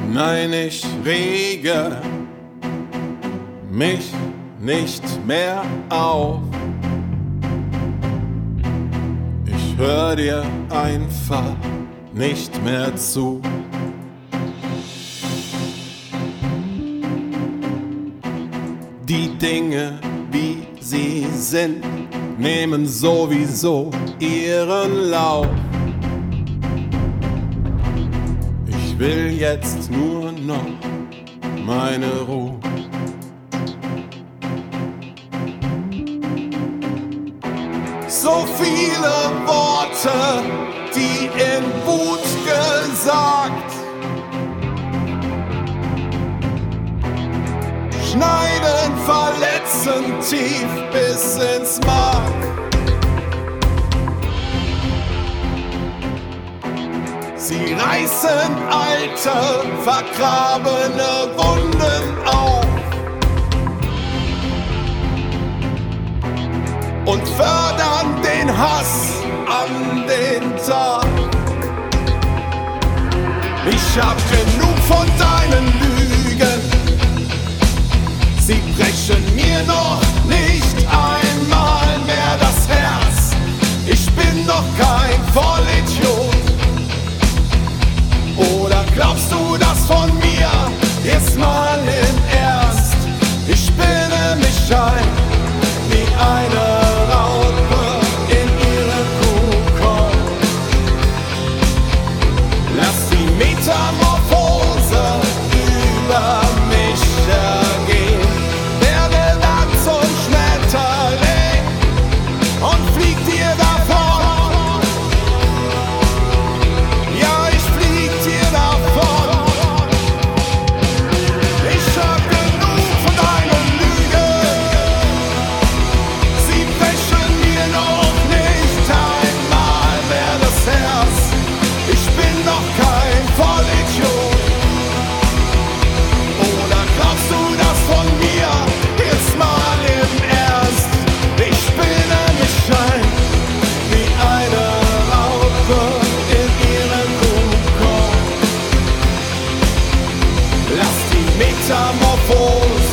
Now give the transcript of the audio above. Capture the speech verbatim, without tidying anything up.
Nein, ich rege mich nicht mehr auf. Ich hör dir einfach nicht mehr zu. Die Dinge, wie sie sind, nehmen sowieso ihren Lauf. Ich will jetzt nur noch meine Ruhe. So viele Worte, die in Wut gesagt, schneiden, verletzen tief bis ins Mark. Sie reißen alte, vergrabene Wunden auf und fördern den Hass an den Tag. Ich hab genug von deinen Lügen, sie brechen mir noch nicht einmal mehr das Herz. Ich bin doch kein Vollidiot. Oder glaubst du das von mir? Jetzt mal im Ernst. Ich spinne mich ein wie eine Raupe in ihre Kokon. Lass die Metamorphose über mich ergehen. Werde dann zum Schmetterling und flieg dir davon. Ja, ich flieg dir davon. Ich hab genug von deinen Lügen. Sie brechen mir noch nicht einmal mehr das Herz. Ich bin doch kein Vollidiot. Oder glaubst du das von mir? Jetzt mal im Ernst. Ich spinne mich ein wie eine Raupe in ihren Kokon. Lass die Metamorphose